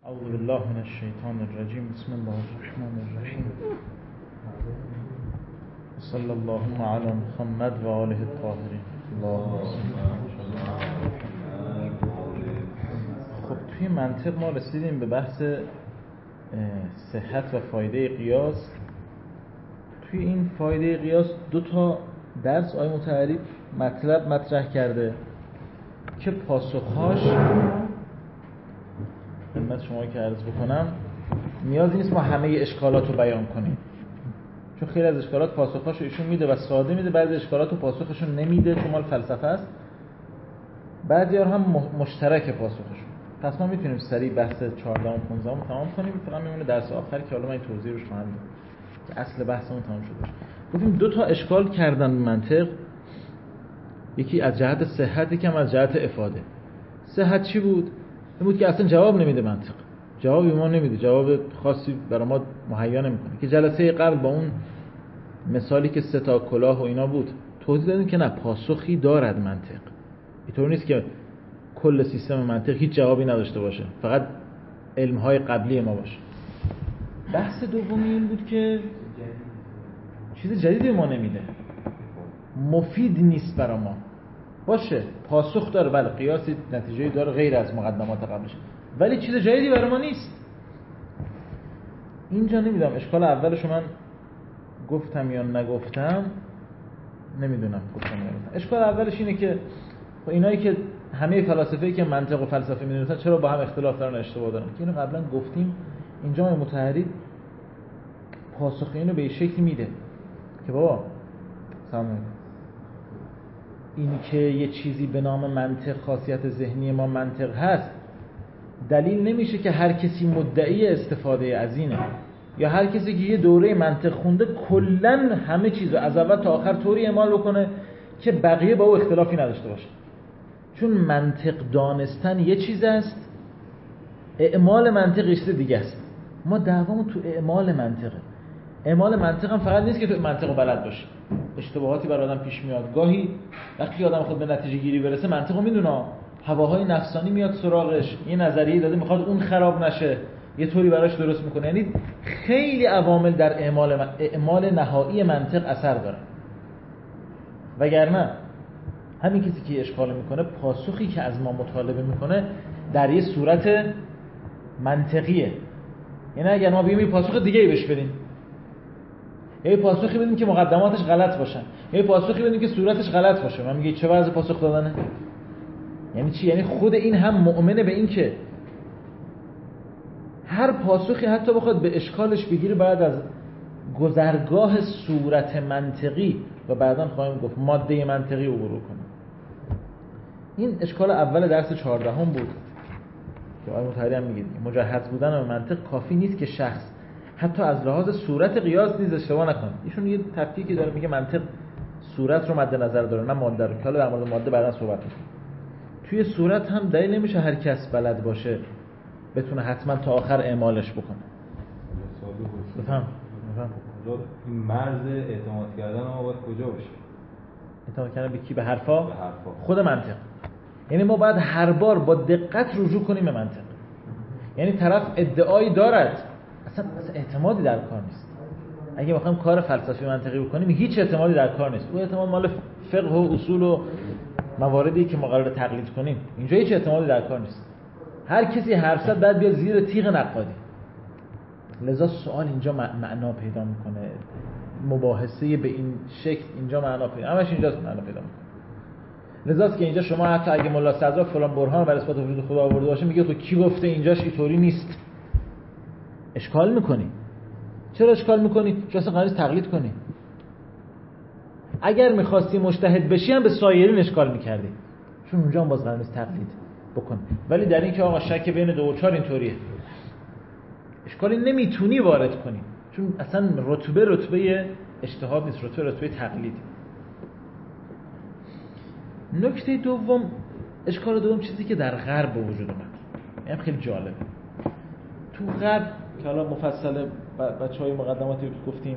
اعوذ بالله من الشیطان الرجیم. بسم الله الرحمن الرحیم. صلی الله علی محمد و آله الطاهرین. خب توی منطق ما رسیدیم به بحث صحت و فایده قیاس. توی این فایده قیاس دو تا درس آقای مطهری مطلب مطرح کرده که پاسخهاش خدمت شما که عرض بکنم نیازی نیست ما همه اشکالات رو بیان کنیم، چون خیلی از اشکالات پاسخهاش رو ایشون میده و ساده میده، بعضی اشکالات رو پاسخشون نمیده چون مال فلسفه است، بعضی ها هم مشترک پاسخشون. پس ما میتونیم سریع بحث 14 و 15 رو تمام کنیم، فقط میمونه درس آخر که حالا من این توضیح روش خواهم داد که اصل بحثمون تمام شده. گفتیم دو تا اشکال کردن منطق، یکی از جهت صحت، یکی هم از جهت افاده. صحت چی بود؟ این بود که اصلا جواب نمیده، منطق جوابی ما نمیده، جواب خاصی برای ما مهیا نمیکنه. که جلسه قبل با اون مثالی که 3 تا کلاه و اینا بود توضیح دادیم که نه، پاسخی دارد منطق. اینطور نیست که کل سیستم منطق هیچ جوابی نداشته باشه، فقط علم‌های قبلی ما باشه. بحث دومی این بود که چیز جدیدی ما نمیده، مفید نیست برای ما. باشه پاسخ داره، بله قیاسی نتیجه‌ای داره غیر از مقدمات قبلش، ولی چیز جدیدی برای ما نیست. اینجا نمیدونم اشکال اولشو من گفتم یا نگفتم، نمیدونم گفتم یا نگفتم. اشکال اولش اینه که اینایی که همه فلاسفه‌ای که منطق و فلسفه می‌دونن چرا با هم اختلاف دارن، اشتباه دارن. که اینو قبلا گفتیم. اینجا مطهری پاسخ اینو به این شکلی میده که بابا سلام علیکم، این که یه چیزی به نام منطق، خاصیت ذهنی ما منطق هست، دلیل نمیشه که هر کسی مدعی استفاده از اینه، یا هر کسی که یه دوره منطق خونده کلن همه چیزو از اول تا آخر طوری اعمال بکنه که بقیه با او اختلافی نداشته باشه. چون منطق دانستن یه چیز است، اعمال منطق یه چیز دیگه است. ما دعوامون تو اعمال منطقه. اعمال منطق هم فقط نیست که تو منطقو بلد باشه، اشتباهاتی برای آدم پیش میاد. گاهی وقتی آدم خود به نتیجه گیری برسه منطقو میدونه، هواهای نفسانی میاد سراغش، یه نظریه داده میخواد اون خراب نشه، یه طوری براش درست میکنه. یعنی خیلی عوامل در اعمال نهایی منطق اثر داره. وگرنه همین کسی که اشکال میکنه، پاسخی که از ما مطالبه میکنه در یه صورت منطقیه. یعنی اگر ما بگیم پاسخ دیگه ای بهش بدیم، یه پاسخی بدیم که مقدماتش غلط باشن، یه پاسخی بدیم که صورتش غلط باشه، من میگه چه وضع پاسخ دادنه؟ یعنی چی؟ یعنی خود این هم مؤمنه به این که هر پاسخی حتی بخواد به اشکالش بگیره بعد از گذرگاه صورت منطقی و بعداً خواهیم گفت ماده منطقی عبور کنه. این اشکال اول درس 14 هم بود که آقای مطهری هم میگه مجهز بودن به منطق کافی نیست که شخص حتی از لحاظ صورت قیاس نیز اشتباه نکنه. ایشون یه تفکیکی داره، میگه منطق صورت رو مد نظر داره نه ماده رو، که حالا در مورد ماده بعداً صحبت می‌کنیم. توی صورت هم دلیل نمیشه هر کس بلد باشه بتونه حتما تا آخر اعمالش بکنه. بفهم این مرز اعتماد کردن ما باید کجا باشه؟ اعتماد کردن به کی؟ به حرفا؟ به حرفا. خود منطق. یعنی ما باید هر بار با دقت رجوع کنیم به منطق. یعنی طرف ادعایی دارد، اصلا اعتمادی در کار نیست. اگه بخوایم کار فلسفی منطقی بکنیم هیچ اعتمادی در کار نیست. اون اعتماد مال فقه و اصول و مواردی که ما قراره تقلید کنیم. اینجا هیچ اعتمادی در کار نیست. هر کسی حرف زد بعد بیاد زیر تیغ نقادی. لذا سوال اینجا معنا پیدا میکنه، مباحثه به این شکل اینجا معنا پیدا، همش اینجاست معنا پیدا میکنه. لذاست که اینجا شما حتی اگه ملا صدرا فلان برهان بر اثبات وجود خدا آورده باشه، میگه تو کی گفته اینجاش اینطوری نیست؟ اشکال میکنی. چرا اشکال میکنی؟ چون اصلا قرار نیست تقلید کنی. اگر میخواستی مجتهد بشی هم به سایرین اشکال میکردی، چون اونجا هم باز قرار نیست تقلید بکن. ولی در این که آقا شک بین 2 و 4 اینطوریه، اشکالی نمیتونی وارد کنی، چون اصلا رتبه اجتهاد نیست، رتبه تقلید. نکته دوم، اشکال دوم چیزی که در غرب به وجود اومد، این خیلی جالبه. تو غرب که حالا مفصل بچهای مقدماتی گفتیم،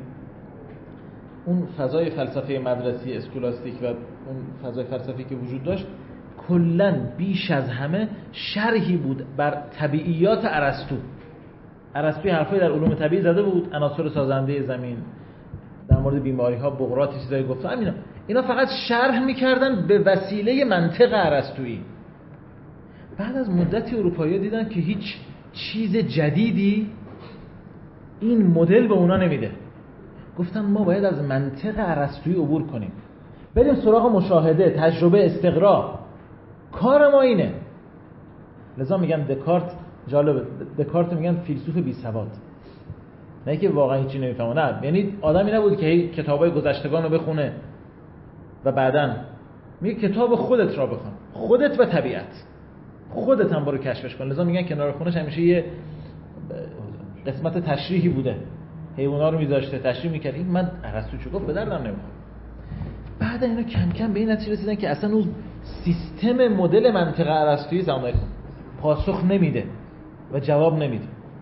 اون فضای فلسفه مدرسی اسکولاستیک و اون فضای فلسفی که وجود داشت کلاً بیش از همه شرحی بود بر طبیعیات ارسطو. ارسطو حرفای در علوم طبیعی زده بود، عناصر سازنده زمین، در مورد بیماری‌ها بقراط چیزایی گفته. اینا فقط شرح می‌کردن به وسیله منطق ارسطویی. بعد از مدتی اروپایی‌ها دیدن که هیچ چیز جدیدی این مدل به اونا نمیده. گفتن ما باید از منطق ارسطویی عبور کنیم، بریم سراغ مشاهده، تجربه، استقرا. کار ما اینه. لذا میگن دکارت، جالبه، دکارت میگن فیلسوف بی سواد، نه که واقعا هیچی نمیفهمه، نه، یعنی آدمی نبود که کتابای گذشتگان رو بخونه و بعداً میگه کتاب خودت را بخون، خودت و طبیعت، خودت هم برو کشفش کن. لذا میگن کنار خونش همیشه یه قسمت تشریحی بوده، حیونا رو میذاشته تشریح میکرد. این من ارسطو چه گفت به دردم نمیخوره. بعد اینا کم کم به این نتیجه رسیدن که اصلا اون سیستم مدل منطق ارسطویی زمانی پاسخ نمیده و جواب نمیده.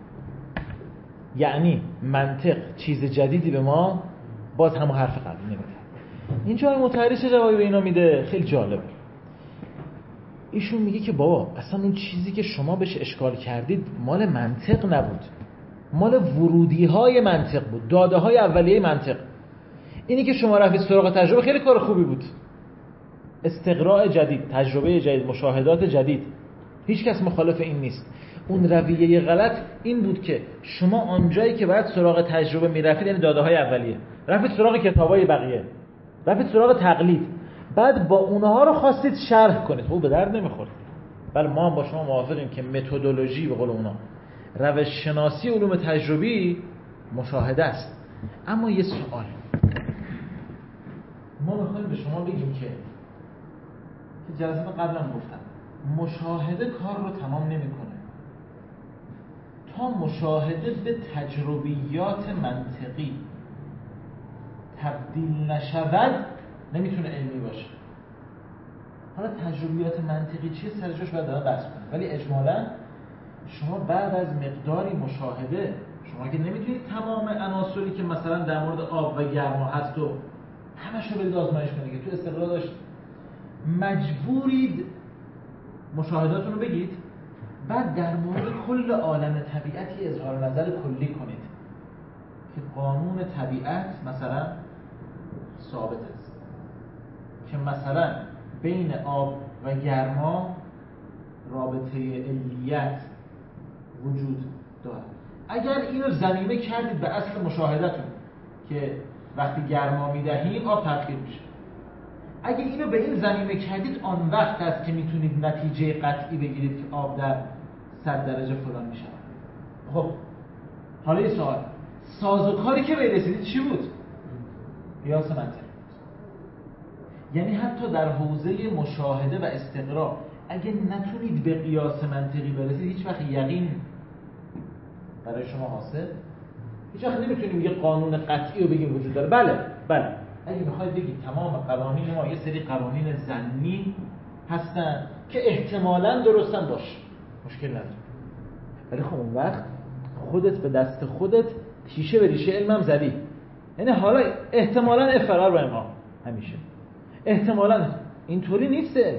یعنی منطق چیز جدیدی به ما باز همون حرف قبلی نمیده. اینجا متحری چه جوابی به اینا میده؟ خیلی جالبه. ایشون میگه که بابا اصلا اون چیزی که شما بهش اشکال کردید مال منطق نبود، مال ورودی های منطق بود، داده های اولیه منطق. اینی که شما رفتید سراغ تجربه خیلی کار خوبی بود، استقراء جدید، تجربه جدید، مشاهدات جدید، هیچ کس مخالف این نیست. اون رویه غلط این بود که شما آنجایی که باید سراغ تجربه میرفتید، یعنی داده های اولیه، رفتید سراغ کتابای بقیه، رفتید سراغ تقلید، بعد با اونها رو خواستید شرح کنید. خب به درد نمیخورد. بله ما هم با شما موافقیم که متدولوژی به قول اونا، روش شناسی علوم تجربی مشاهده است. اما یه سوال، ما میخوایم به شما بگیم که جلسه قبلا گفتم مشاهده کار رو تمام نمیکنه تا مشاهده به تجربیات منطقی تبدیل نشود نمیتونه علمی باشه. حالا تجربیات منطقی چیه سر جاش باید دارم بحث کنیم، ولی اجمالاً شما بعد از مقداری مشاهده، شما که نمیتونید تمام عناصری که مثلا در مورد آب و گرما هست و همش رو برید آزمایش کنید که تو استقرار داشت، مجبورید مشاهداتون رو بگید، بعد در مورد کل عالم طبیعتی اظهار نظر کلی کنید که قانون طبیعت مثلا ثابت است، که مثلا بین آب و گرما رابطه علیت وجود داره. اگر اینو ضمیمه کردید به اصل مشاهدتون که وقتی گرما میدهیم آب تبخیر میشه، اگه اینو به این ضمیمه کردید، آن وقت است که میتونید نتیجه قطعی بگیرید که آب در 100 درجه فلان میشه. خب حالا یه سوال، سازوکاری که به رسیدید چی بود؟ قیاس منطقی. یعنی حتی در حوزه مشاهده و استقرا اگه نتونید به قیاس منطقی برسید، هیچ وقت یقین برای شما حاصل، هیچ وقت نمیتونیم یه قانون قطعی رو بگیم وجود داره. بله اگه میخواید بگید تمام قوانین ما یه سری قوانین ظنی هستن که احتمالاً درستن، باش مشکل نداره، ولی خب اون وقت خودت به دست خودت تیشه به ریشه علمم زدی. یعنی حالا احتمالاً افرار با امام همیشه احتمالاً اینطوری نیسته.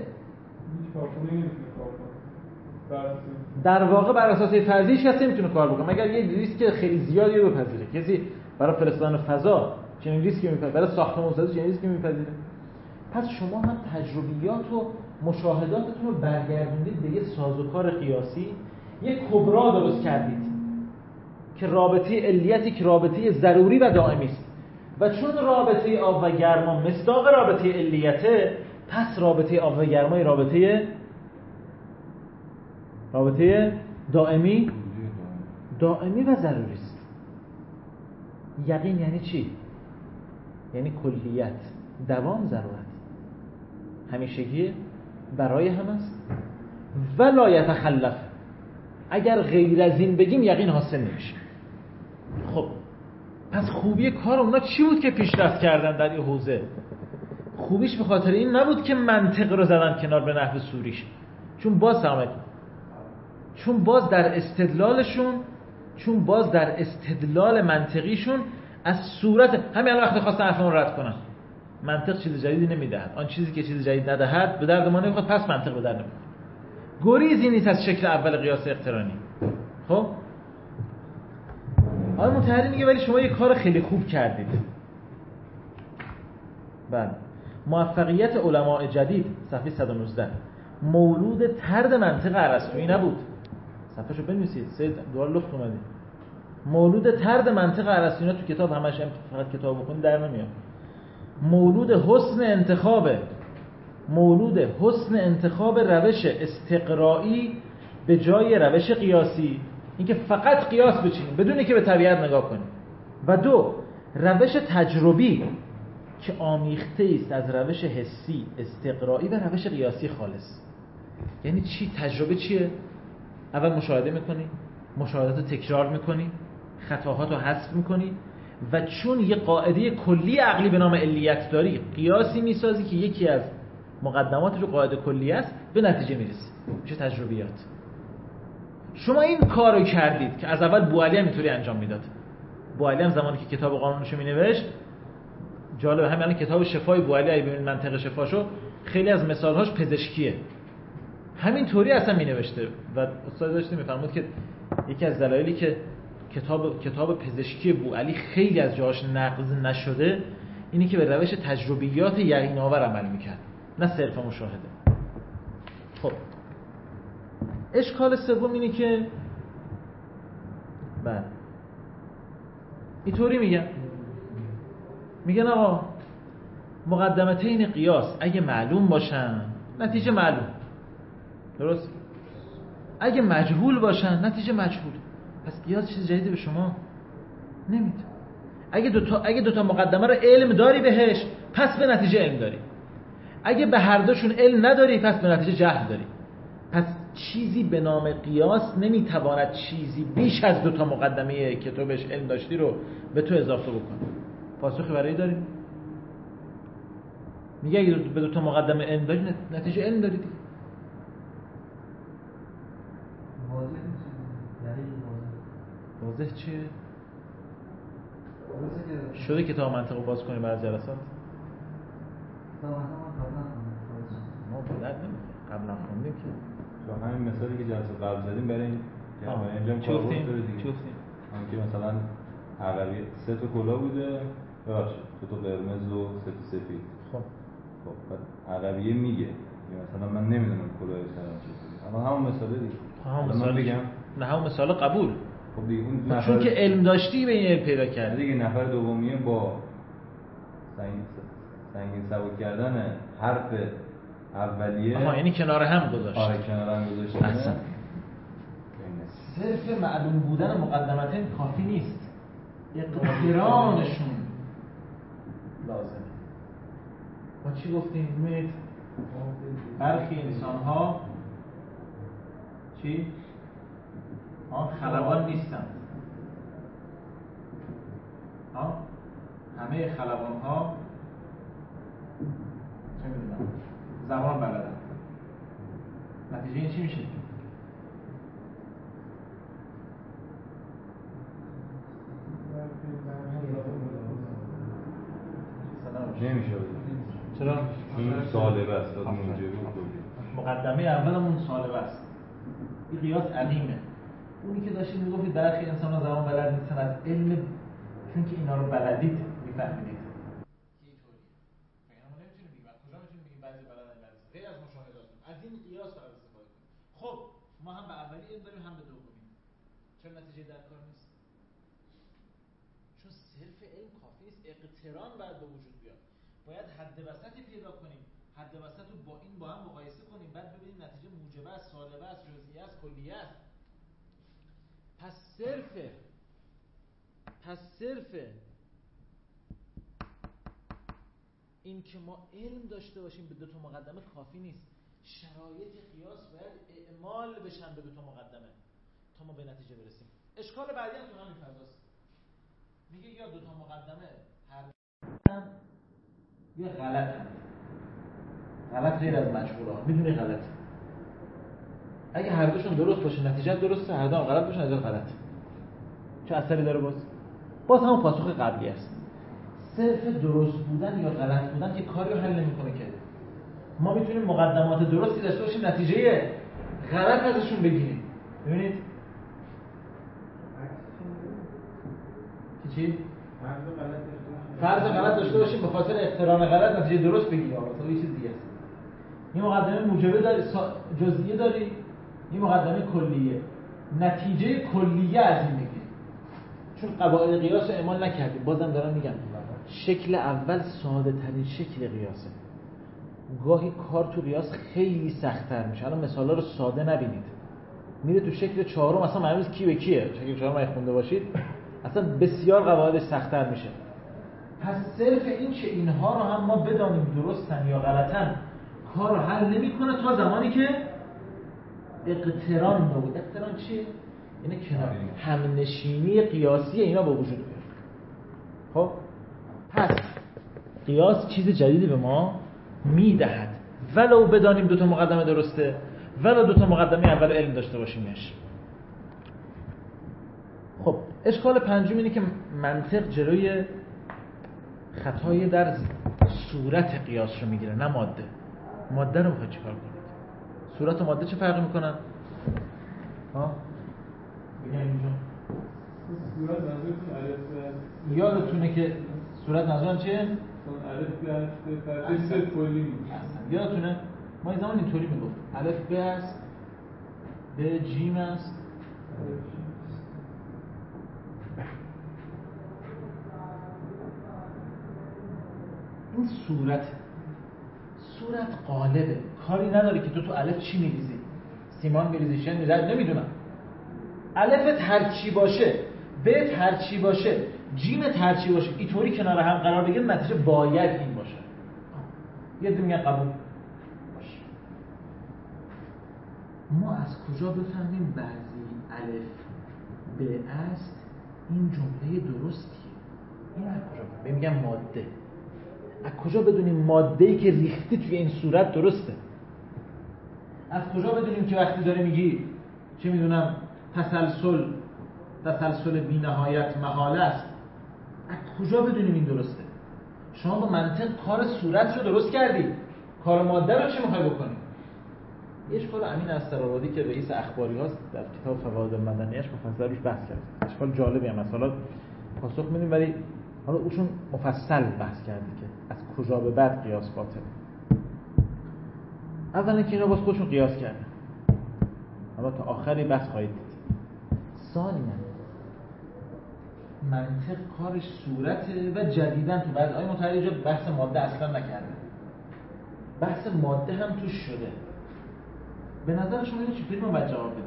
در واقع بر اساس فرضیش کسی نمیتونه کار بکنه مگر یه ریسک خیلی زیادی رو بپذیره. کسی برای فرستادن فضا چنین ریسکی میپذیره، برای ساختمان‌سازی چنین ریسکی میپذیره. پس شما هم تجربیات و مشاهداتتون رو برگردوندید به یه سازوکار قیاسی، یه کبرا درست کردید که رابطه علیتی که رابطه ضروری و دائمی است، و چون رابطه آب و گرما مصداق رابطه علیته، پس رابطه آب و گرما رابطه دائمی و ضروری است. یقین یعنی چی؟ یعنی کلیت، دوام، ضرورت، همیشگی، برای هم است و لا یتخلف. اگر غیر از این بگیم یقین حاصل نمیشه. خب پس خوبی کار اونا چی بود که پیشرفت کردن در این حوزه؟ خوبیش به خاطر این نبود که منطق رو زدن کنار به نحو سوریش، چون باز در استدلال منطقیشون از صورت همین الان وقتی خواستن حرفمون رد کنن، منطق چیز جدیدی نمیدهد. آن چیزی که چیز جدید ندهد به درد ما نمیخواد، پس منطق به درد نمیخواد. گریزی نیست از شکل اول قیاس اقترانی. خب آقای مطهری میگه ولی شما یه کار خیلی خوب کردید. بله، موفقیت علماء جدید صفحه 119 مولود طرد منطق ارسطویی نبود. صفحه‌شو بنویسید، سه دوباره لخت اومدید. مولود طرد منطق ارسطویی تو کتاب همش هم فقط کتاب بخونید در نمیاد. مولود حسن انتخاب روش استقرایی به جای روش قیاسی، اینکه فقط قیاس بچینیم بدون اینکه به طبیعت نگاه کنیم. و دو، روش تجربی که آمیخته است از روش حسی استقرایی و روش قیاسی خالص. یعنی چی؟ تجربه چیه؟ اول مشاهده میکنی، مشاهدات رو تکرار میکنی، خطاهات رو حذف میکنی و چون یه قاعده کلی عقلی به نام علیت داری، قیاسی میسازی که یکی از مقدمات رو قاعده کلی است، به نتیجه میرسی. میشه تجربیات. شما این کارو کردید که از اول بوعلی هم اینطوری انجام میداد. بوعلی هم زمانی که کتاب قانونش رو مینوشت، جالب همین کتاب شفای بوعلی اگه ببینید منطق شفاشو، خیلی از مثالهاش پزشکیه. همین طوری اصلا مینوشته و استاد داشته میفرمود که یکی از دلایلی که کتاب پزشکی بوعلی خیلی از جاهاش نقض نشده اینی که به روش تجربیات یقین‌آور عمل میکرد، نه صرف مشاهده. خب اشکال سوم اینه که بله اینطوری میگن آقا مقدمتین قیاس اگه معلوم باشن نتیجه معلوم، درست؟ اگه مجهول باشن نتیجه مجهول. پس قیاس چیز جدیدی به شما نمیده. اگه دو تا مقدمه رو علم داری بهش، پس به نتیجه علم داری. اگه به هر دوشون علم نداری، پس به نتیجه جهل داری. پس چیزی به نام قیاس نمیتواند چیزی بیش از دو تا مقدمه که تو بهش علم داشتی رو به تو اضافه بکنه. پاسخی برای داریم؟ میگه اگه به دو تا مقدمه علم داری، نتیجه علم داری دیگه. واضح چیه؟ شده کتاب منطق رو باز کنی برای جلسات؟ ما به درد نمیخوره، قبلا خوندیم که تو همین مثالی که جلسه قبل زدیم برای این انجام کار بود دیگه. همین که مثلا عقبی 3 تا کلا بوده، ببخشید 2 تا قرمز و 3 تا سفید. خب بعد عقبیه میگه مثلا من نمیدونم کلاه سرم چیه، اما همون مثاله دیگه. همون مثال بگم نه، همون مثال قبول. خب دیگه اون چون که علم داشتی به این علم پیدا کردی دیگه. نفر دومیه با سنگین سبک کردن حرف اولیه یعنی کنار هم گذاشت. آره کنار هم گذاشت. اصلا صرف معلوم بودن مقدمتین کافی نیست، اقترانشون لازمه. ما چی گفتیم؟ می‌بینید برخی انسان‌ها چی؟ خلبان نیستند. همه خلبان‌ها چه می‌دونم زبان بلدن. نتیجه این چی میشه؟ نمیشه. چرا؟ این سالبه است. مقدمه اولمون سالبه است. این قیاس عظیمه. اونی که داشتید میگفتید برخی انسان‌ها زبان بلد نیستن از علم، چون که اینا رو بلدید میفهمید. اینطوریه. ما نمیتونیم بگیم، کجا میتونیم بگیم بعضی بلدن بعضی غیر از مشاهداتون. از این قیاس فقط استفاده کنیم. خب ما هم به اولی علم داریم هم به دومی. چرا نتیجه در کار نیست؟ چون صرف علم کافی نیست، اقتران باید به وجود بیاد. باید حد وسطی پیدا کنیم. حد وسط رو با این با هم مقایسه کنیم، بعد ببینیم نتیجه موجبه است، سالبه است، جزئیه است، کلیه است. پس صرف این که ما علم داشته باشیم به دو تا مقدمه کافی نیست. شرایط قیاس باید اعمال بشن به دو تا مقدمه تا ما به نتیجه برسیم. اشکال بعدی هم تو همین فضاست. میگه یا دو تا مقدمه هر یا غلط غیر از مجبورا، میدونی غلط. اگه هر دوشون درست باشه نتیجه درسته، هر دو هم غلط باشه نتیجه غلط. چه اثری داره؟ باز همون پاسخ قبلی است. صرف درست بودن یا غلط بودن که کاری رو حل نمی‌کنه که. ما میتونیم مقدمات درستی داشته باشیم نتیجه غلط ازشون بگیریم. ببینید چی؟ فرض غلط داشته باشیم به خاطر اقتران غلط نتیجه درست بگیریم. مثلا یه چیز دیگه است. این مقدمه موجبه داری، جزئیه داری، این مقدمه کلیه. نتیجه کلیه از این بگیریم. چون قواعد قیاس رو اعمال نکردیم. بازم دارم میگم شکل اول ساده ترین شکل قیاسه. گاهی کار تو قیاس خیلی سخت‌تر میشه. الان مثالا رو ساده نبینید. میره تو شکل چهارم اصلا معلومه کی به کیه. شکل چهارم اگه خونده باشید اصلا بسیار قواعدش سخت‌تر میشه. پس صرف این که اینها رو هم ما بدانیم درستن یا غلطن کار رو حل نمی‌کنه تا زمانی که اقتران بود. اقتران چیه؟ یعنی کنار همنشینی قیاسی اینا با وجود بیاد. خب پس قیاس چیز جدیدی به ما میدهد ولو بدانیم دوتا مقدمه درسته ولو دوتا مقدمه اول علم داشته باشیمش. خب اشکال پنجم اینه که منطق جلوی خطای در صورت قیاس رو میگیره نه ماده. ماده رو میخواد چیکار کنید؟ صورت و ماده چه فرقی میکنن؟ بگم اینجا صورت منظورتون الف یادتونه که صورت منظورم چیه؟ الف به کلی میشه. یادتونه ما این زمان اینطوری میگفت الف به است به جیم است این صورت قالبه. کاری نداره که تو الف چی میریزی، سیمان میریزی، شن میریزی، نمیدونم. الفت هر چی باشه، بت هر چی باشه، جیمت هر چی باشه، اینطوری کنار هم قرار بگیره نتیجه باید این باشه. یه دونه میگن قبول باشه. ما از کجا بفهمیم بعضی الف به است این جمله درستیه؟ این از کجا میگم ماده. از کجا بدونیم ماده‌ای که ریختی توی این صورت درسته؟ از کجا بدونیم که وقتی داری میگی چه میدونم تسلسل بی نهایت محاله است، از کجا بدونیم این درسته؟ شما با منطق کار صورت رو درست کردی، کار ماده رو چه میخوای بکنی؟ یه اشکال امین اسرارآبادی که رئیس اخباری هاست در کتاب فوائد المدنیه‌اش مفصل روش بحث کرد. اشکال جالبی هم مثلا پاسخ میدیم ولی حالا اوشون مفصل بحث کرده که از کجا به بعد قیاس باطله. اولا که اینا باز خودشون قیاس کردن، حالا تا آخری بحث خواهید دید. ثانیاً منطق کارش صورته و جدیداً تو بعضی آیه متعرض بحث ماده اصلا نکرده. بحث ماده هم توش شده. به نظر شما اینو چطوری ما باید جواب بدیم؟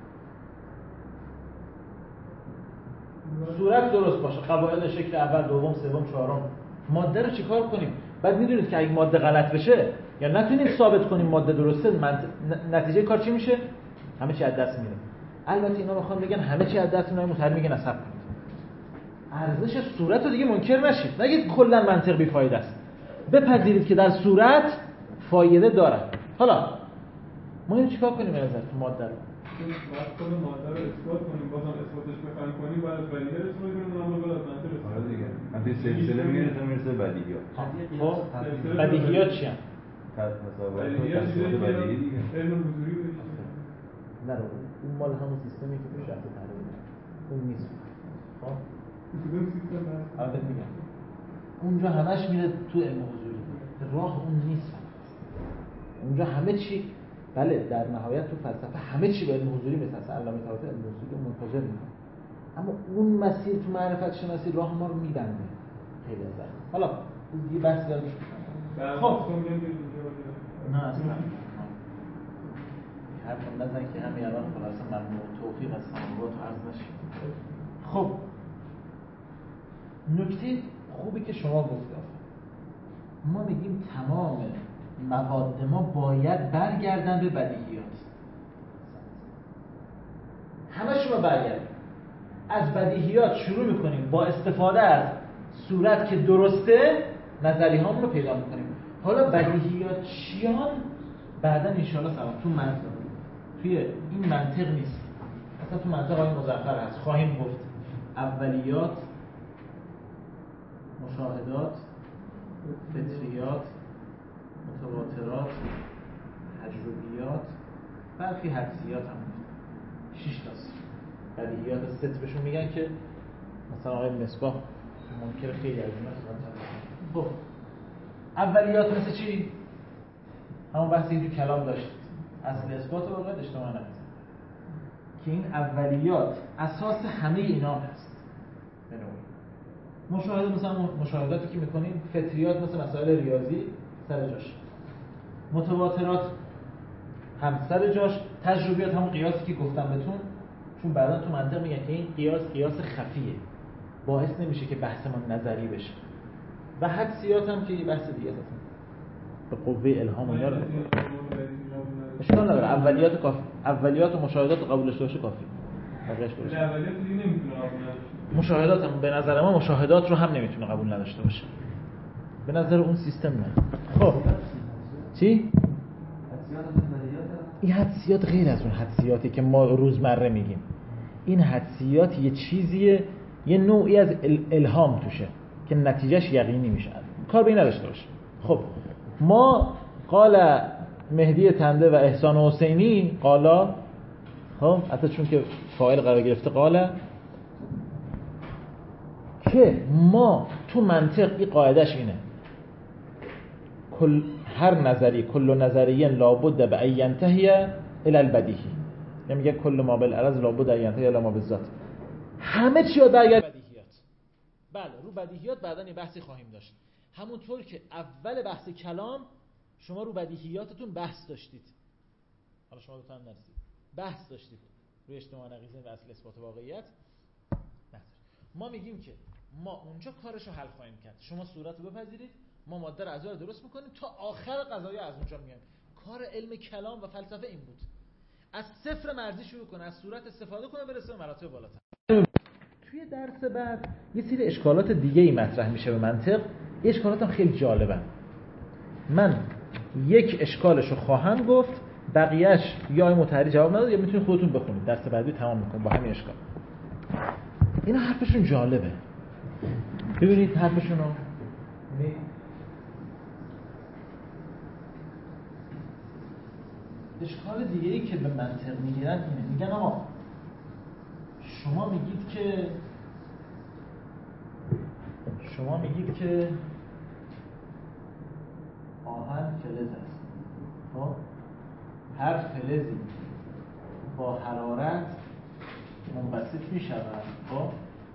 صورت درست باشه، قواعد شکل اول، دوم، سوم، چهارم، ماده رو چیکار کنیم؟ بعد میدونید که اگه ماده غلط بشه یا نتونیم ثابت کنیم ماده درسته، نتیجه کار چی میشه؟ همه چی از دست میره. البته اینا میخوان بگن همه چی از دست میره، متعلم میگن عصب کنید. ارزش صورت رو دیگه منکر نشید. نگید کلا منطق بی‌فایده است. بپذیرید که در صورت فایده داره. حالا ما اینو چیکار کنیم به نظر تو ماده رو؟ وقتی ماده رو اثبات کنیم، بازم اثباتش بخوایم کنیم، بعد از بدیهی اثبات کنیم، اما بعد از منطق اثبات. آره دیگه. همین سلسله میره تا میرسه بدیهیات. خب بدیهیات چیه؟ بدیهیات بدیهی دیگه. علم حضوری بشه. نه اون مال همون سیستمی که تو شرط تعریف اون نیست. خب کدوم سیستم هست؟ آره میگم. اونجا همش میره تو علم حضوری. راه اون نیست. اونجا همه چی بله در نهایت تو فلسفه همه چی به علم حضوری مثلا علامه طباطبایی علم حضوری منتظر میکنه، اما اون مسیر تو معرفت شناسی راه ما رو میبنده خیلی از حالا یه بحث دارم. خب نه اصلا حرف نزن که همین الان خلاصه ممنوع توفیق از سماوات عرض نشید. خب نکته خوبی که شما گفتید، ما میگیم تمام مواد ما باید برگردن به بدیهیات. همشون رو برگردن. از بدیهیات شروع میکنیم، با استفاده از صورت که درسته نظریه هامون رو پیدا میکنیم. حالا بدیهیات چیان بعدا انشاءالله سلام تو منطق، توی این منطق نیست، اصلا تو منطق های مظفر هست، خواهیم گفت اولیات مشاهدات، فطریات، متواترات، تجربیات، برخی حدسیات هم 6 تاست. بدیهیات ست بهشون میگن که مثلا آقای مصباح ممکنه خیلی از اینا خب اولیات مثل چی؟ همون بحثی که کلام داشتید اصل اثبات و واقعیت اشتباه نکنید که این اولیات اساس همه اینا هست. مشاهده مثلا مشاهداتی که میکنیم، فطریات مثل مسائل ریاضی سر جاش، متواترات هم سر جاش، تجربیات هم قیاسی که گفتم بهتون، چون بعدا تو منطق میگن که این قیاس خفیه، باعث نمیشه که بحثمون نظری بشه. و حدسیات هم که یه بحث دیگه است، به قوه الهام و اینا رو اشکال نداره. اولیات کافی، اولیات و مشاهدات قبولش باشه کافی. بقیه‌اش درست. اولیات دیگه نمیتونه قبول نداشته. مشاهدات هم به نظر ما مشاهدات رو هم نمیتونه قبول نداشته باشه. به نظر اون سیستم نه. خب چی؟ این حدسیات غیر از اون حدسیاتی که ما روزمره میگیم. این حدسیات یه چیزیه، یه نوعی از الهام توشه که نتیجهش یقینی میشه، کار به این نداشته باشه. خب ما قال مهدی تنده و احسان حسینی قالا، خب حتی چون که فاعل قرار گرفته قاله، که ما تو منطق این قاعدش اینه هر نظری کل نظریه لابد به ان ینتهی الی البدیهی، یعنی میگه کل ما بالعرض لابد ان ینتهی الی ما بالذات، همه چی رو برگرد بدیهیات. بله رو بدیهیات بعداً یه بحثی خواهیم داشت. همونطور که اول بحث کلام شما رو بدیهیاتتون بحث داشتید، حالا شما دوتا هم نرسید بحث داشتید روی اجتماع نقیضه و اصل اثبات واقعیت بحث. ما میگیم که ما اونجا کارشو حل خواهیم کرد، شما صورت رو بپذیرید، ما ماده رو درست میکنیم تا آخر قضایا از اونجا میایم. کار علم کلام و فلسفه این بود، از صفر مرزی شروع کنه، از صورت استفاده کنه برسه به مراتب بالاتر. توی درس بعد یه سری اشکالات دیگه ای مطرح میشه به منطق. یه اشکالات هم خیلی جالبه. من یک اشکالشو خواهم گفت، بقیه‌اش یا آقای مطهری جواب نداد یا میتونید خودتون بخونید، درس بعدی تمام میکنم با همین اشکال. اینا حرفشون جالبه، ببینید حرفشون رو. اشکال دیگه ای که به منطق میگیرن اینه، میگن آقا شما میگید که آهن فلز است. خب هر فلزی با حرارت منبسط میشود. خب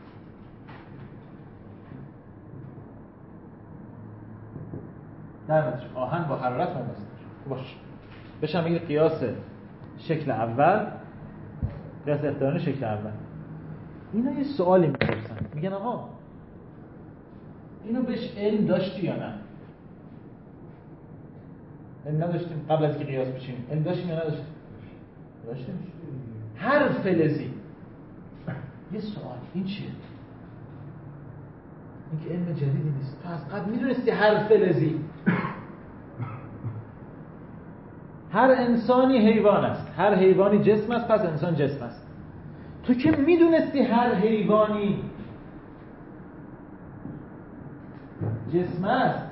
در نتیجه آهن با حرارت منبسط میشه. باشه بشم میگه قیاس شکل اول، قیاس اقترانی شکل اول. اینا یه سوالی میپرسن، میگن آقا اینو بهش علم داشتی یا نه؟ علم نداشتیم قبل از که قیاس بچینیم، علم داشتیم یا نداشتیم؟ داشتیم. هر فلزی، یه سوال، این چیه؟ این که علم جدیدی نیست، تو از قبل میدونستی هر فلزی. هر انسانی حیوان است، هر حیوانی جسم است، پس انسان جسم است. تو که میدونستی هر حیوانی جسم است،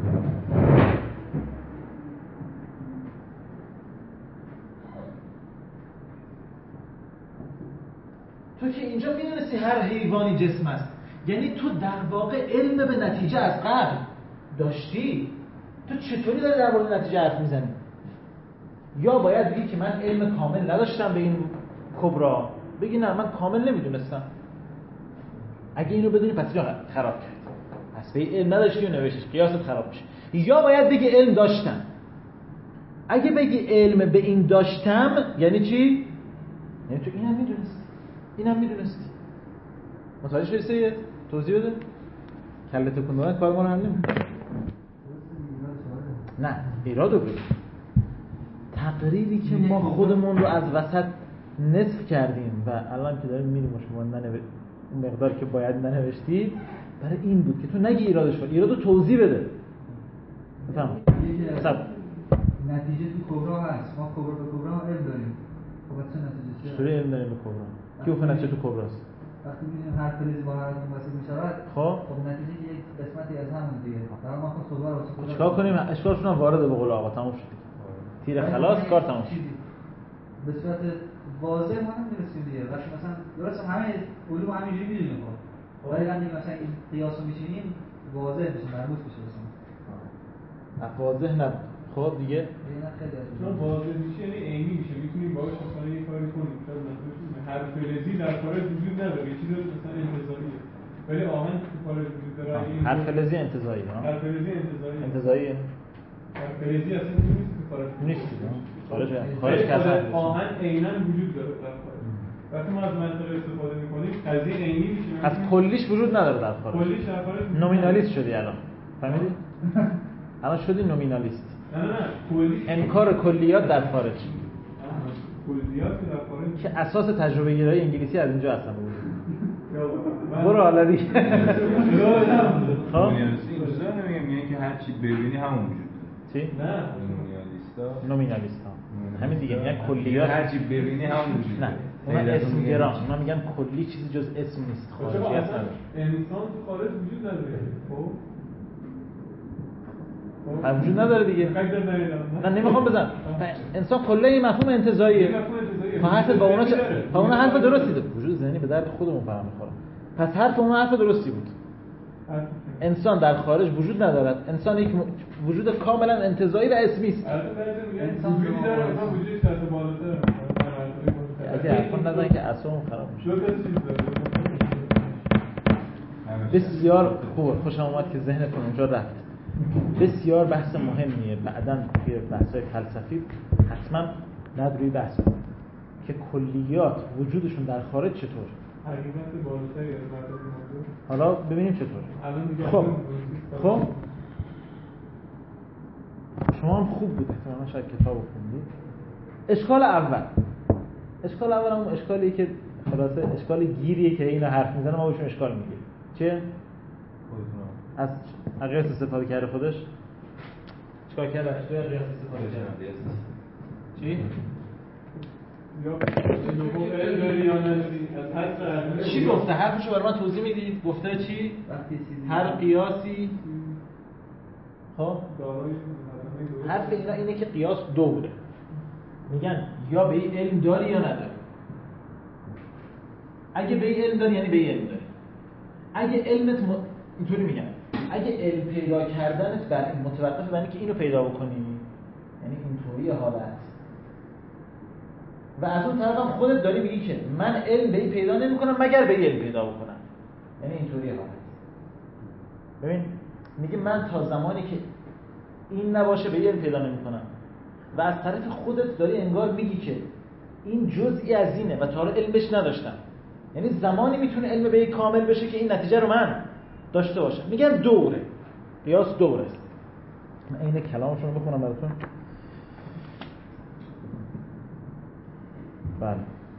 تو که اینجا میدونستی هر حیوانی جسم است، یعنی تو در واقع علم به نتیجه از قبل داشتی. تو چطوری داری در مورد نتیجه حرف میزنی؟ یا باید بگی که من علم کامل نداشتم به این کبرا، بگی نه من کامل نمیدونستم. اگه اینو بدونی پس جا خراب کرد، پس به علم نداشتی و نوشتش، قیاست خراب میشه. یا باید بگی علم داشتم. اگه بگی علم به این داشتم یعنی چی؟ یعنی تو اینم میدونستی، اینم میدونستی. متوجه شدی؟ سید توضیح بده. کله تکون دادن کار ما رو حل نمی‌کنه. نه ایرادو بگو. تقریری که ما خودمون رو از وسط نصف کردیم و الان که داریم میریم شما این مقدار که باید ننوشتی برای این بود که تو نگی ایرادش کن، ایرادو توضیح بده. بفهم. نتیجه تو کبرا هست، ما کبرا به کبرا علم داریم. خب چه نتیجه؟ چطوری علم داریم به کبرا؟ کی گفت نتیجه تو کبراست؟ وقتی می‌بینیم هر فلزی با هر اتم وصل می‌شود خب نتیجه یک قسمتی از همون دیگه در ما خود صبر واسه خود چیکار کنیم اشکالشون هم وارد به قول آقا تموم شد تیر خلاص کار تموم شد به صورت واضح ما نمی‌رسیم دیگه وقتی مثلا درست همه علوم همینجوری می‌دونیم خب ولی وقتی مثلا این قیاسو می‌چینیم واضح میشه مربوط میشه مثلا واضح نبود خب دیگه چون واضح میشه یعنی عینی میشه میتونیم باهاش مثلا یه کاری کنیم شاید مثلا هر فلزی در خارج وجود نداره یه چیز مثلا انتزاعیه ولی آهن تو خارج وجود داره هر فلزی انتزاعی هر فلزی انتزاعیه هر فلزی اصلا نیست تو خارج خارج اصلا آهن عیناً وجود داره در خارج وقتی ما از منطق استفاده میکنیم قضیه عینی میشه از کلیش وجود نداره در خارج کلیش در خارج نومینالیست شدی الان فهمیدی الان شدی نومینالیست نه کلیش انکار کلیات در خارج کلیات در خارج که اساس تجربه گرایی انگلیسی از اینجا اصلا بود برو حالا دیگه خب میگن که هر چی ببینی همون وجود چی؟ نه نومینالیستا همین دیگه میگن کلیات هر چی ببینی همون وجود نه اونا اسم گرام اونا میگن کلی چیزی جز اسم نیست خارجی اصلا انسان تو خارج وجود نداره خب وجود نداره دیگه نه نمیخوام بزن انسان کلا این مفهوم انتزاعیه حرف با اونا حرف درستی داره وجود ذهنی به درد خودمون فهم میخوره پس حرف اون حرف درستی بود انسان در خارج وجود ندارد انسان یک وجود کاملا انتزاعی و اسمی است انسان وجودی داره مثلا وجودش در بالاتر اگه حرفون نزن که اعصابم خراب میشه بسیار خوب خوشم اومد که ذهنتون اونجا رفت بسیار بحث مهمیه بعداً توی بحث‌های فلسفی حتما ندروی بحث کنیم که کلیات وجودشون در خارج چطور حقیقت بالاتری از مرتبه موجود حالا ببینیم چطور خب شما هم خوب بود احتمالاً شاید کتاب خوندید اشکال اول همون اشکالی که خلاصه اشکال گیریه که اینا حرف میزنه ما بهشون اشکال میگیریم چیه؟ از قیاس استفاده کرده خودش چیکار کرده؟ از قیاس استفاده کرده چی؟ چی گفته؟ حرفشو برای من توضیح میدید؟ گفته چی؟ هر قیاسی خب؟ حرف اینا اینه که قیاس دو بوده میگن یا به این علم داری یا نداری اگه به این علم داری یعنی به این علم داری اگه علمت اینطوری میگن اگه علم پیدا کردنت بر این متوقف بر اینکه اینو پیدا بکنی یعنی اینطوری حالت و از اون طرف هم خودت داری میگی که من علم به این پیدا نمیکنم مگر به این علم پیدا بکنم یعنی اینطوری حالت ببین میگه من تا زمانی که این نباشه به این علم پیدا نمیکنم و از طرف خودت داری انگار میگی که این جزئی از اینه و تا حالا علم بهش نداشتم یعنی زمانی میتونه علم به یک کامل بشه که این نتیجه رو من داشته باشم میگن دوره قیاس دوره است من این کلامشون رو بخونم براتون بله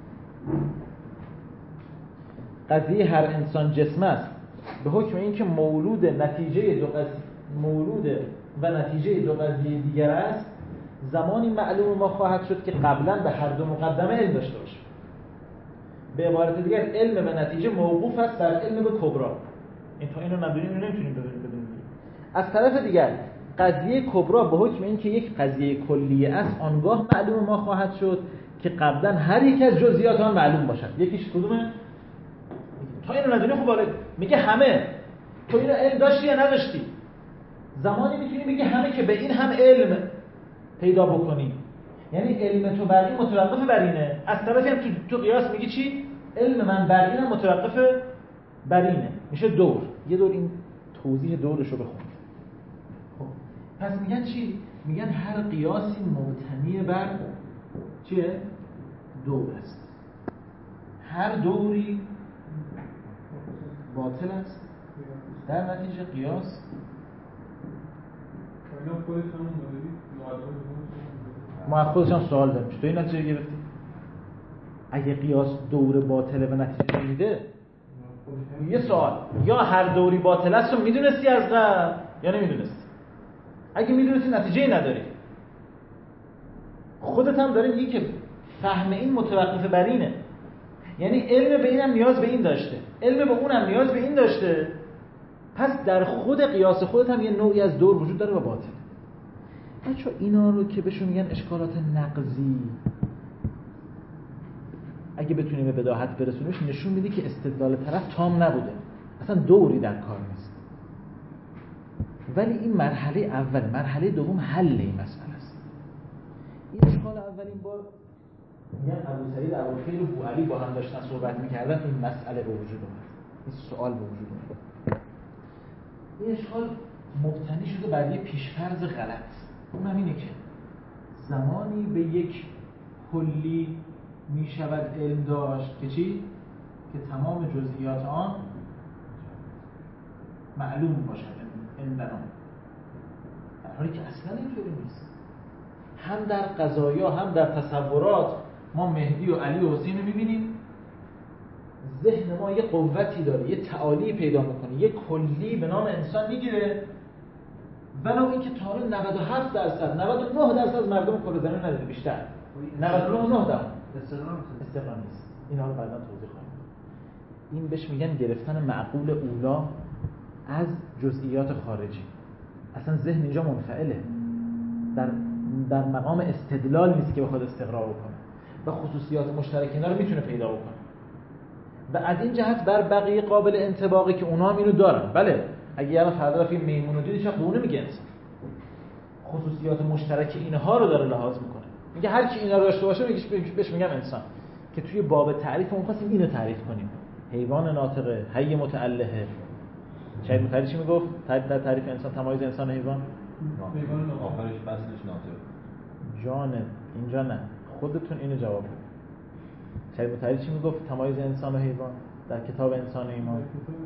قضیه هر انسان جسم است به حکم اینکه مولود و نتیجه دو قضیه دیگر است زمانی معلوم ما خواهد شد که قبلا به هر دو مقدمه علم داشته باشه به عبارت دیگر علم به نتیجه موقوف است بر علم به کبرا این تا اینو ندونیم اینو نمیتونیم بدونیم از طرف دیگر قضیه کبرا به حکم اینکه یک قضیه کلیه است آنگاه معلوم ما خواهد شد که قبلا هر یک از جزئیات آن معلوم باشد یکیش کدومه تا اینو ندونیم خب بالا میگه همه تو اینو علم داشتی یا نداشتی زمانی میتونی بگی همه که به این هم علم پیدا بکنی یعنی علم تو بر این متوقف بر اینه از طرفی هم تو قیاس میگی چی علم من بر اینم متوقف بر اینه میشه دور یه دور این توضیح دورشو بخون خب پس میگن چی میگن هر قیاسی مبتنی بر چیه دور است هر دوری باطل است در نتیجه قیاس ما خودش هم سوال داریم چطور این نتیجه گرفتی؟ اگه قیاس دور باطله و نتیجه نمیده یه سوال یا هر دوری باطل است رو میدونستی از قبل یا نمیدونستی اگه میدونستی نتیجه نداری خودت هم داری میگی که فهم این متوقف بر اینه یعنی علم به اینم نیاز به این داشته، علم به اونم نیاز به این داشته، پس در خود قیاس خودت هم یه نوعی از دور وجود داره و باطل. بچه اینا رو که بهشون میگن اشکالات نقضی، اگه بتونیم به بداهت برسونیمش نشون میده که استدلال طرف تام نبوده، اصلا دوری در کار نیست. ولی این مرحله اول، مرحله دوم حل این مسئله است. این اشکال اولین بار میگن ابو سعید ابوالخیر و بوعلی با هم داشتن صحبت میکردن، این مسئله به وجود اومد، این سوال به وجود اومد. این اشکال مبتنی شده بر یه پیشفرض غلط، اونم اینه که زمانی به یک کلی میشود علم داشت که چی؟ که تمام جزئیات آن معلوم باشد عندنا، در حالی که اصلا اینطوری نیست. هم در قضایا هم در تصورات ما مهدی و علی و حسین رو میبینیم، ذهن ما یه قوتی داره، یه تعالی پیدا میکنه، یه کلی به نام انسان میگیره، ولو اینکه تا حالا 97%، 99% از مردم کره زمین نداره، بیشتر 99.9% استقرار نیست. اینا رو بعدا توضیح خواهیم داد. این بهش میگن گرفتن معقول اولا از جزئیات خارجی. اصلا ذهن اینجا منفعله، در مقام استدلال نیست که بخواد استقرار بکنه و خصوصیات مشترک اینا رو میتونه پیدا بکنه و از این جهت بر بقیه قابل انطباقی که اونا هم اینو دارن. بله اگه یه فردا رفت میمون رو دیدی چه قونه میگه انسان خصوصیات مشترک اینها رو داره لحاظ میکنه، میگه هر کی اینا رو داشته باشه بهش میگم انسان. که توی باب تعریف اون خواستیم اینو تعریف کنیم، حیوان ناطقه، حی متعلهه. شاید متعلق چی میگفت؟ در تعریف انسان، تمایز انسان و حیوان آخرش فصلش ناطق. جانب اینجا نه، خودتون اینو جواب بدید. شاید متعلق چی میگفت؟ تمایز انسان و حیوان در کتاب انسان و ایمان.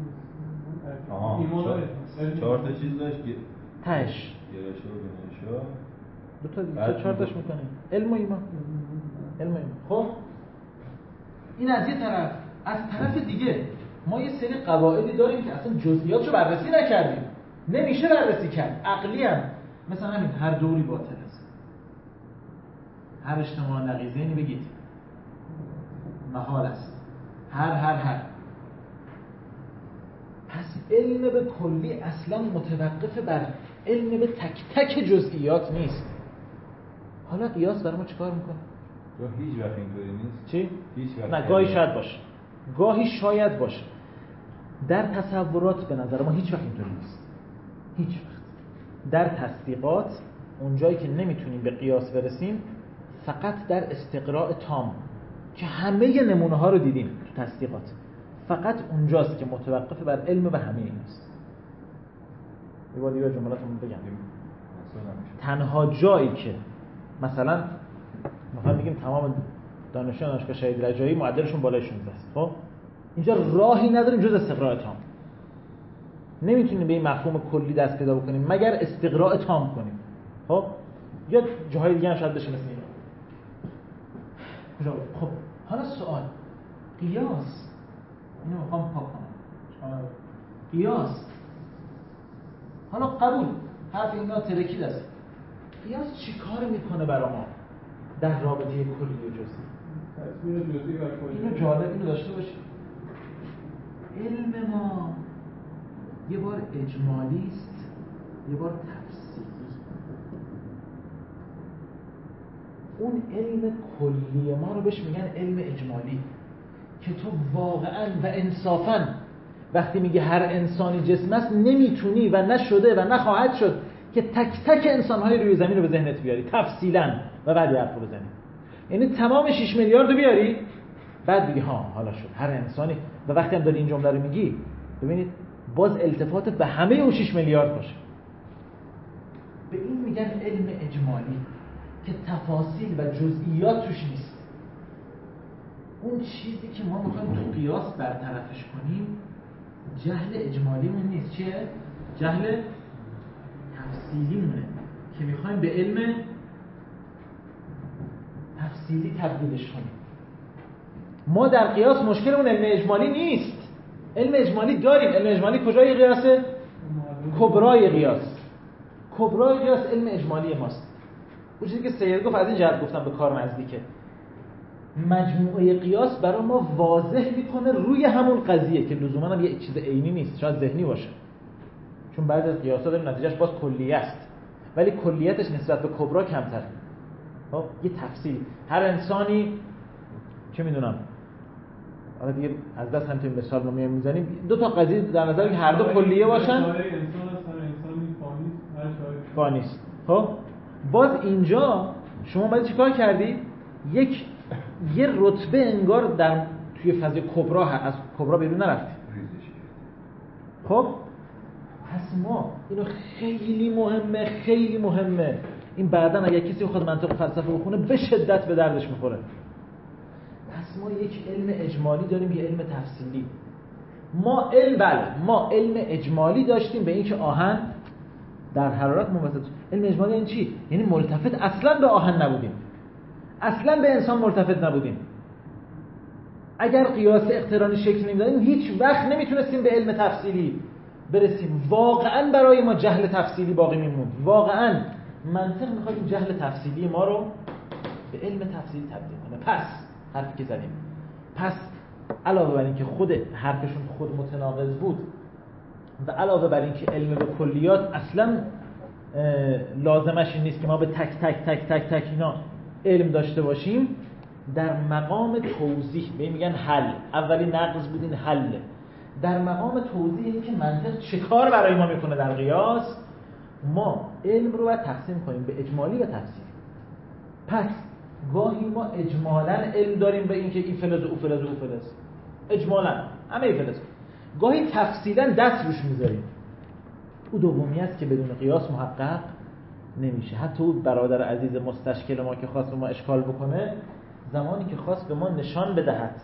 چهار تا چیز داشت تاش گرایش و بینایش دو تا دیگه، چهار تاش میکنه علم و ایمان. علم و ایمان. خب این از یه طرف. از طرف دیگه ما یه سری قواعدی داریم که اصلا جزئیاتشو بررسی نکردیم، نمیشه بررسی کرد. عقلی هم مثلا همین هر دوری باطل است، هر اجتماع نقیضینی بگید محال است، هر پس علم به کلی اصلا متوقف بر علم به تک تک جزئیات نیست. حالا قیاس برای ما چیکار میکنه؟ هیچ وقت اینطوری نیست. چی؟ هیچ وقت. نه گاهی شاید باشه، گاهی شاید باشه. در تصورات به نظر ما هیچ وقت اینطوری نیست. هیچ وقت. در تصدیقات اونجایی که نمیتونیم به قیاس برسیم، فقط در استقراء تام که همه نمونه ها رو دیدیم تو تصدیقات، فقط اونجاست که متوقف بر علم به همه ایناست. یه بار دیگه جملاتمون بگم. تنها جایی که مثلا میگیم تمام دانشجویان دانشگاه شهید رجایی معدلشون بالای 16 است، خب اینجا راهی نداریم جز استقراء تام. نمیتونیم به این مفهوم کلی دست پیدا بکنیم مگر استقراء تام کنیم. خب یا جاهای دیگه هم شاید بشه مثل اینا. خب حالا سوال قیاس، اینو میخوام پاک کنم. قیاس حالا قبول، حرف اینا ترکید است. قیاس چی کار میکنه برای ما در رابطه کلی و جزئی؟ اینو جالب اینو داشته باشید. علم ما یه بار اجمالی است، یه بار تفصیلی. اون علم کلی ما رو بهش میگن علم اجمالی که تو واقعا و انصافا وقتی میگه هر انسانی جسم است نمیتونی و نشده و نخواهد شد که تک تک انسان‌های روی زمین رو به ذهنت بیاری تفصیلاً و بعد حرف رو بزنی. یعنی تمام 6 میلیارد رو بیاری بعد بگی ها حالا شد هر انسانی، و وقتی هم داری این جمله رو میگی ببینید باز التفات به همه اون 6 میلیارد باشه. به این میگن علم اجمالی که تفاصیل و جزئیات توش نیست. اون چیزی که ما میخوایم تو قیاس برطرفش کنیم جهل اجمالیمون نیست، چیه؟ جهل تفصیلیمونه که میخوایم به علم تفصیلی تبدیلش کنیم. ما در قیاس مشکلمون علم اجمالی نیست. علم اجمالی داریم. علم اجمالی کجای قیاسه؟ کبرای قیاس. کبرای قیاس علم اجمالی ماست. اون چیزی که سید گفت از این جهت گفتم به کار نزدیکه. مجموعه قیاس برای ما واضح میکنه روی همون قضیه که لزوما هم یه چیز عینی نیست، شاید ذهنی باشه، چون بعضی از قیاس‌ها داریم نتیجهش باز کلیه است ولی کلیتش نسبت به کبرا کمتره. خب یه تفصیل هر انسانی چه میدونم، حالا دیگه از دست هم توی مثال ما میزنیم دو تا قضیه در نظر که هر دو کلیه باشن فانیست. خب باز اینجا شما باید چیکار کردی؟ یه رتبه انگار در توی فضای کبرا از کبرا بیرون نرفتی. خب پس ما اینو خیلی مهمه این بعداً اگر کسی بخواد منطق و فلسفه بخونه به شدت به دردش میخوره. پس ما یک علم اجمالی داریم، یه علم تفصیلی. ما علم اجمالی داشتیم به اینکه آهن در حرارت منبسط. علم اجمالی یعنی چی؟ یعنی ملتفت اصلاً به آهن نبودیم، اصلاً به انسان ملتفت نبودیم. اگر قیاس اقترانی شکل نمیدادیم هیچ وقت نمیتونستیم به علم تفصیلی برسیم. واقعاً برای ما جهل تفصیلی باقی میموند. واقعاً منطق میخواد این جهل تفصیلی ما رو به علم تفصیلی تبدیل کنه. پس حرفی که زدیم، پس علاوه بر اینکه خود حرفشون خود متناقض بود و علاوه بر اینکه علم به کلیات اصلا لازمش این نیست که ما به تک تک تک تک تک اینا علم داشته باشیم، در مقام توضیح به میگن حل، اولی نقض بود این حل، در مقام توضیح این که منطق چه کار برای ما میکنه در قیاس، ما علم رو باید تقسیم کنیم به اجمالی و تفصیلی. پس گاهی ما اجمالاً علم داریم به اینکه این فلز و او فلز و او فلز، اجمالاً همه فلز، گاهی تفصیلاً دست روش میذاریم. او دومی است که بدون قیاس محقق نمیشه. حتی او برادر عزیز مستشکل ما که خواست به ما اشکال بکنه، زمانی که خواست به ما نشان بدهد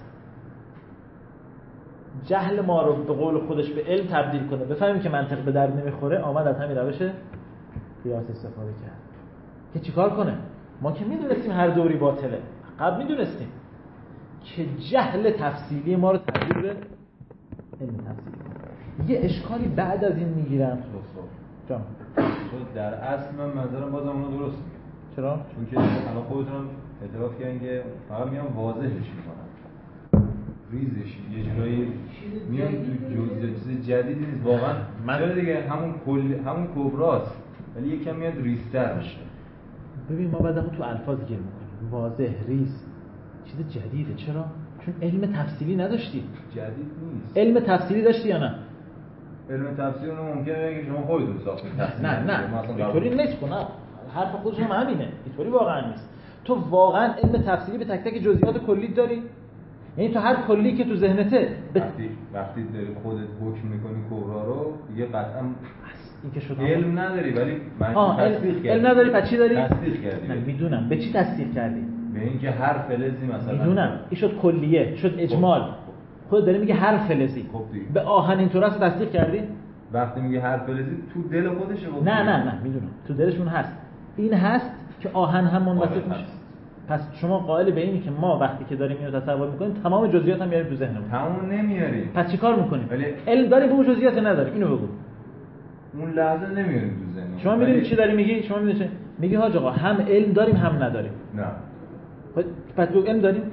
جهل ما رو به قول خودش به علم تبدیل کنه، بفهمیم که منطق به درد نمیخوره، آمد از همین روش قیاس استفاده کرد که چیکار کنه. ما که میدونستیم هر دوری باطله، قبل میدونستیم که جهل تفصیلی ما رو تبدیل به علم تفصیلی کنه. یه اشکالی بعد از این میگیرم جان در اصل من نظرم بازم اونو درست میگم. چرا؟ چون که الان خودتون اعتراف کردین که فقط میگم واضحش میکنن، ریزش یه جورایی میان تو جزئیات چیز جدیدی نیست واقعا. چرا دیگه همون کبراست ولی یکم میاد ریزتر میشه. ببین ما بعد تو الفاظ گیر میکنیم، واضح، ریز، چیز جدیده. چرا؟ چون علم تفصیلی نداشتی. جدید نیست. علم تفصیلی داشتی یا نه؟ علم تفصیلی رو ممکنه بگید شما خودتون ساختید. نه اینطوری نیست. نه حرف خودش هم همینه، اینطوری واقعا نیست. تو واقعا علم تفصیلی به تک تک جزئیات کلی داری؟ یعنی تو هر کلی که تو ذهنته وقتی داری خودت حکم میکنی کبرا رو دیگه قطعا این که شد علم نداری، ولی من تصدیق کردم. علم نداری پس چی داری؟ تصدیق کردی. نه میدونم به چی تصدیق کردی؟ به اینکه هر فلزی مثلا میدونم این شد کلیه، شد اجمال. خود داری میگه هر فلزی. به آهن اینطور است تصدیق کردی؟ وقتی میگه هر فلزی تو دل خودشه. نه میدونم تو دلشون هست. این هست که آهن هم منبسط میشه. پس شما قائل به اینی که ما وقتی که داریم اینو تصور میکنیم تمام جزئیات هم میاریم تو ذهنمون. تمام نمیاریم. پس چیکار میکنیم؟ علم داریم به اون جزئیات نداریم. اینو بگو. اون لحظه نمیاریم تو ذهنمون. شما میدونید چی داری میگی؟ شما میدونید میگی حاج آقا هم علم داریم هم نداریم. نه. پس تو علم داریم؟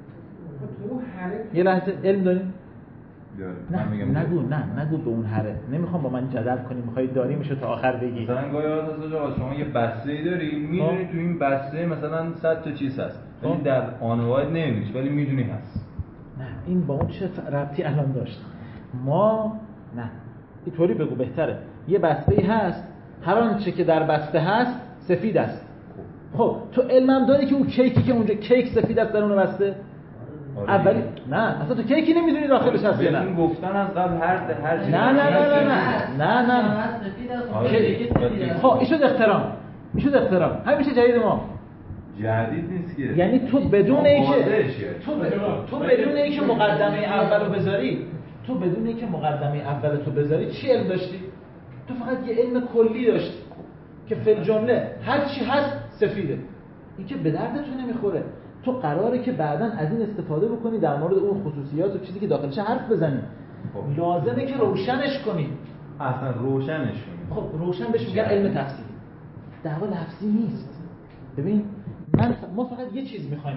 یه لحظه علم داریم؟ نگو به اون هره. نمیخوام با من جدل کنی، میخوای داری میشه تا آخر بگی. مثلا گاهی اوقات شما یه بسته‌ای داری، میدونی تو این بسته مثلا 100 تا چیز هست. ولی در آن واحد نمیدونی ولی میدونی هست. نه این با اون چه ربطی الان داشت؟ ما نه. اینطوری بگو بهتره. یه بسته‌ای هست، هر آنچه که در بسته هست سفید است. خب تو علمم داری که اون کیکی که اونجا کیک سفید است در اون بسته؟ اولی نه اصلا تو کیکی نمیدونی داخلش هست یا نه. بهتون گفتن از قبل هر چیزی. نه خب این شد احترام. همیشه جدید ما جدید نیست که. یعنی تو بدون اینکه تو بدون اینکه مقدمه اولو بذاری چی علم داشتی؟ تو فقط یه علم کلی داشتی که فی الجمله هر چی هست سفیده. این که به دردتون نمیخوره. تو قراره که بعداً از این استفاده بکنی در مورد اون خصوصیات و چیزی که داخلش حرف بزنی. لازمه که روشنش کنی. اصلا روشنش کنی. خب روشن بهش میگن علم تفصیلی. دعوا لفظی نیست. ببین ما فقط یه چیز میخوایم.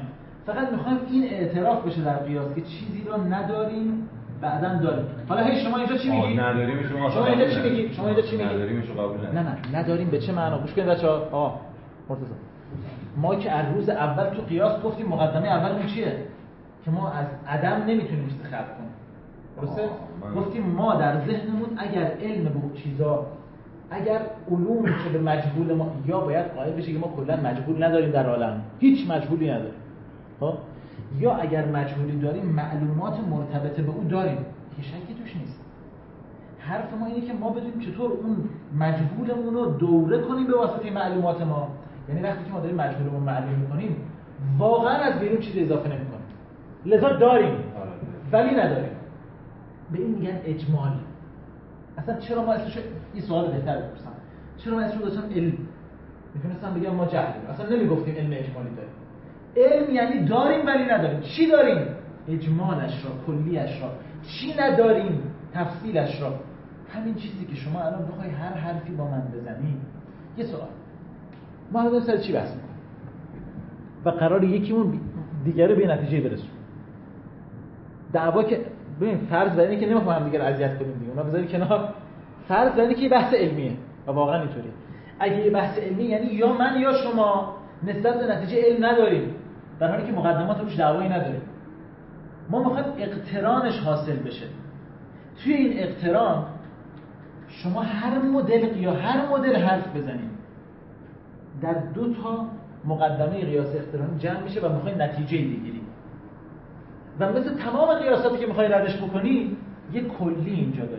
فقط میخوایم این اعتراف بشه در قیاس که چیزی رو نداریم بعداً داریم. حالا هی شما اینجا چی میگی؟ نداریم شما اینجا چی میگی؟ شما اینجا چی میگی؟ نداریمشو قبول نه نداریم به چه معنا؟ گوش کنید بچه‌ها. آقا مرتضی ما که از روز اول تو قیاس گفتیم مقدمه اولمون چیه؟ که ما از عدم نمیتونیم چیزی خلق کنیم. درسته؟ گفتیم ما در ذهنمون اگر علم به چیزا، اگر علوم که به مجهول ما، یا باید قائل بشه که ما کلا مجهول نداریم در عالم، هیچ مجهولی نداریم. خب یا اگر مجهولی داریم معلومات مرتبط به اون داریم که شکی توش نیست. حرف ما اینه که ما بدونیم چطور اون مجهولمون رو دوره کنیم به واسطه معلومات ما. یعنی وقتی که ما داریم مجهولمون معلوم می‌کنیم واقعا از بیرون چیزی اضافه نمی‌کنیم، لذا داریم ولی نداریم. به این میگن اجمال. اصلا چرا ما اسمش این سوال بهتر بپرسم، چرا ما اسمش رو داشتم علم؟ میتونستم بگم ما جهل داریم، اصلا نمیگفتیم علم اجمالی داریم. علم یعنی داریم ولی نداریم. چی داریم؟ اجمالش را، کلیش را. چی نداریم؟ تفصیلش را. همین چیزی که شما الان بخوای هر حرفی با من بزنی. یه سوال، ما الان سر چی بحث می‌کنیم و قرار یکیمون دیگه رو به نتیجه برسونیم؟ دعوا که ببین فرض بر اینه که نمیخوام هم دیگه رو اذیت کنیم دیگه، اونا بذاری کنار. فرض بر اینه که یه بحث علمیه و واقعا اینطوریه. اگه یه بحث علمی یعنی یا من یا شما نسبت به نتیجه علم نداریم، در حالی که مقدمات روش دعوایی نداریم. ما میخوایم اقترانش حاصل بشه. توی این اقتران شما هر مدل حرف بزنید، در دو تا مقدمه قیاس اقترانی جمع میشه و میخواین نتیجه بگیرید. و مثل تمام قیاساتی که میخوای ردش بکنی یه کلی اینجا داری.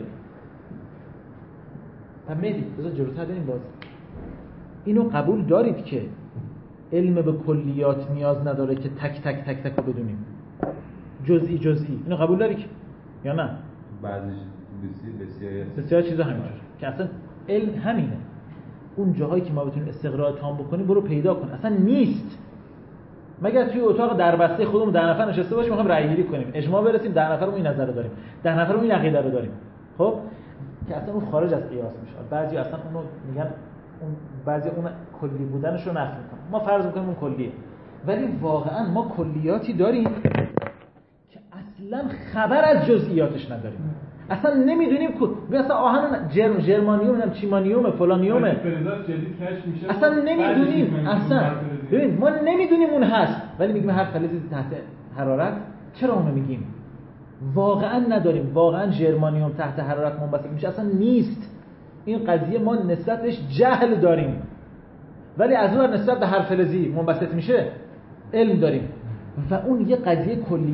و مهدی بذار جلوتر بریم. باز اینو قبول دارید که علم به کلیات نیاز نداره که تک تک تک تک رو بدونیم، جزئی. اینو قبول داری یا نه؟ بعضی بسیار چیزا همینجور که اصلا علم همینه. اون جاهایی که ما بتونیم استقرار تام بکنیم برو پیدا کن. اصلا نیست. مگر توی اتاق دربسته خودمون 10 نفر نشسته باشیم میخوایم رأی گیری کنیم، اجماع برسیم 10 نفرمون این نظر رو داریم، 10 نفرمون این عقیده رو داریم. خب که اصلا اون خارج از قیاس میشه. بعضی اصلا اونو میگن اون بعضی اون کلی بودنش رو نفی میکنن. ما فرض میکنیم اون کلیه، ولی واقعا ما کلیاتی داریم که اصلا خبر از جزئیاتش نداریم. اصلا نمیدونیم مثلا آهن ژرمانیوم، چیمانیوم، فلانیوم، اصلا نمیدونیم. اصلا ببین ما نمیدونیم اون هست، ولی میگیم هر فلزی تحت حرارت. چرا اونو میگیم؟ واقعا نداریم. واقعا ژرمانیوم تحت حرارت منبسط میشه؟ اصلا نیست. این قضیه ما نسبت بهش جهل داریم، ولی از اون نسبت به هر فلزی منبسط میشه علم داریم. و اون یه قضیه کلی